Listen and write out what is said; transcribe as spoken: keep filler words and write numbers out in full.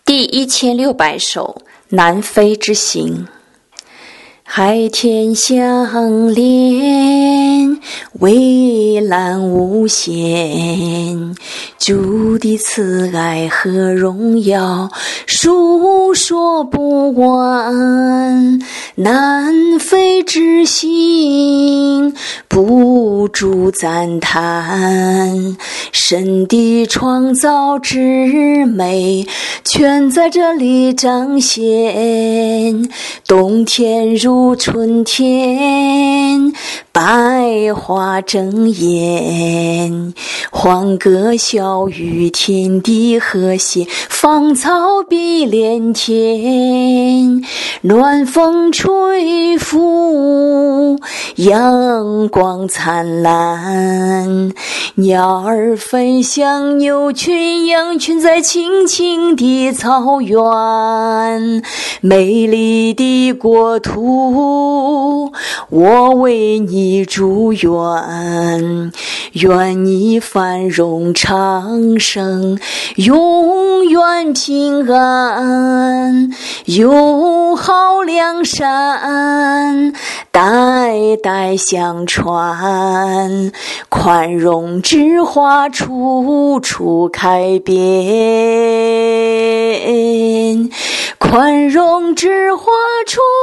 第一千六百首南飞之行。海天相连，蔚蓝无限，主的慈爱和荣耀述说不完。南飞之行不住赞叹，神的创造之美全在这里彰显。冬天如春天，百花争艳，欢歌笑语，天地和谐，芳草碧连天。暖风吹拂，阳光灿烂，鸟儿飞翔，牛群羊群在青青的草原。美丽的国土，我为你祝愿，愿你繁荣昌盛，永远平安，友好良善，代代相传，宽容之花处处开遍，宽容之花处